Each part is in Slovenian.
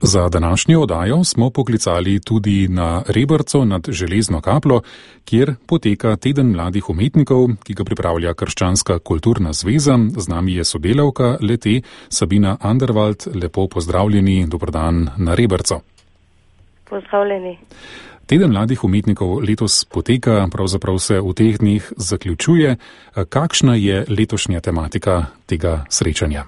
Za današnjo oddajo smo poklicali tudi na Rebrco nad Železno kapljo, kjer poteka teden mladih umetnikov, ki ga pripravlja Krščanska kulturna zveza. Z nami je sodelavka le-te Sabina Anderwald. Lepo pozdravljeni, dober dan na Rebrco. Pozdravljeni. Teden mladih umetnikov letos poteka, pravzaprav se v teh dneh zaključuje. Kakšna je letošnja tematika tega srečanja?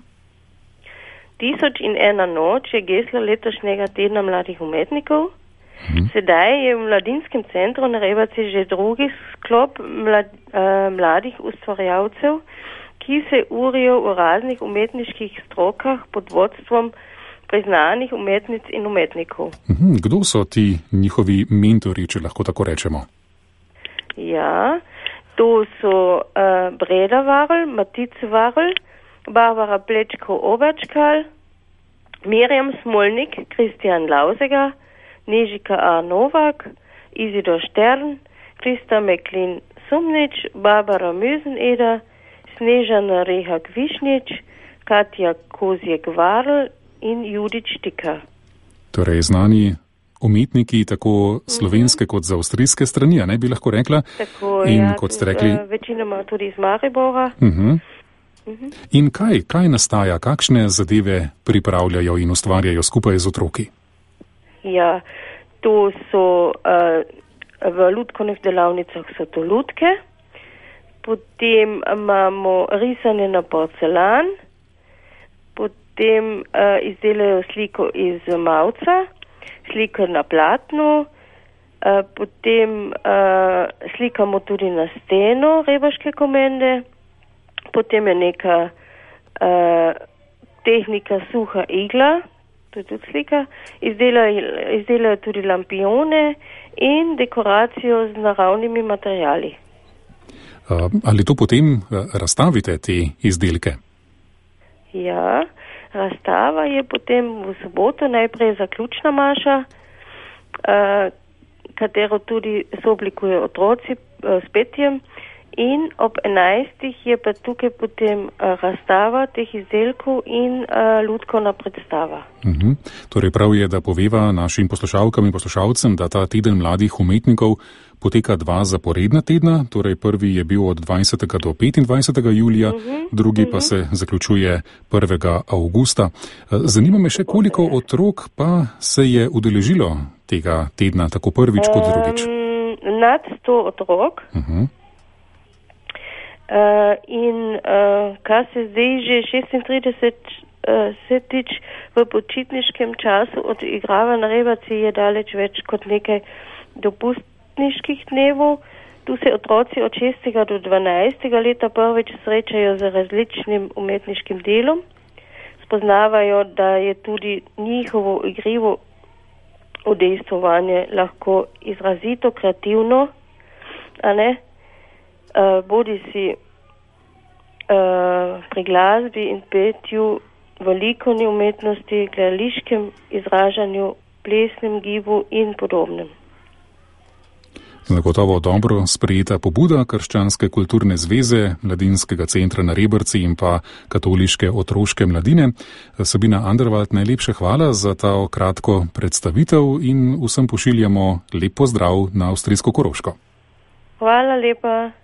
1001 noč je geslo letošnjega tedna mladih umetnikov. Sedaj je v Mladinskem centru na Rebrci že drugi sklop mladih ustvarjalcev, ki se urijo v raznih umetniških strokah pod vodstvom priznanih umetnic in umetnikov. Kdo so ti njihovi mentori, če lahko tako rečemo? Ja, to so Breda Varl, Matica Varl, Barbara Plečko-Oberčkal, Mirjam Smolnik, Kristjan Lausega, Nežika A. Novak, Izidor Štern, Krista Meklin-Sumnič, Barbara Müseneder, Snežana Rehak-Višnjič, Katja Kozjek-Varl in Judith Štika. Torej znani umetniki tako slovenske kot z avstrijske strani, ne bi lahko rekla? Tako, in ja, kot ste rekli, večinoma tudi iz Maribora. In kaj nastaja, kakšne zadeve pripravljajo in ustvarjajo skupaj z otroki? Ja, to so v lutkovnih delavnicah so to lutke, potem imamo risanje na porcelan, potem izdelajo sliko iz mavca, sliko na platnu, potem slikamo tudi na steno rebaške komende, potem je neka tehnika suha igla, to je tudi slika, izdelajo tudi lampione in dekoracijo z naravnimi materiali. Ali to potem razstavite, te izdelke? Ja, razstava je potem v soboto najprej zaključna maša, katero tudi sooblikujejo otroci s petjem, in ob 11. je pa tukaj potem razstava teh izdelkov in lutkovna predstava. Torej prav je, da poveva našim poslušalkam in poslušalcem, da ta teden mladih umetnikov poteka 2 zaporedna tedna, torej prvi je bil od 20. do 25. julija, drugi pa se zaključuje 1. avgusta. Zanima me še, koliko otrok pa se je udeležilo tega tedna, tako prvič kot drugič? Nad 100 otrok. In kar se zdaj že 36 v počitniškem času odigrava na Rebrci, je daleč več kot nekaj dopustniških dnevov. Tu se otroci od 6. do 12. leta prvič srečajo z različnim umetniškim delom. Spoznavajo, da je tudi njihovo igrivo udejstvovanje lahko izrazito kreativno, a ne? Bodi si pri glasbi in petju, v likovni umetnosti, gledališkem izražanju, plesnem gibu in podobnem. Zagotovo dobro sprejeta pobuda Krščanske kulturne zveze, Mladinskega centra na Rebrci in pa Katoliške otroške mladine. Sabina Anderwald, najlepše hvala za ta kratko predstavitev in vsem pošiljamo lep pozdrav na avstrijsko Koroško. Hvala lepa.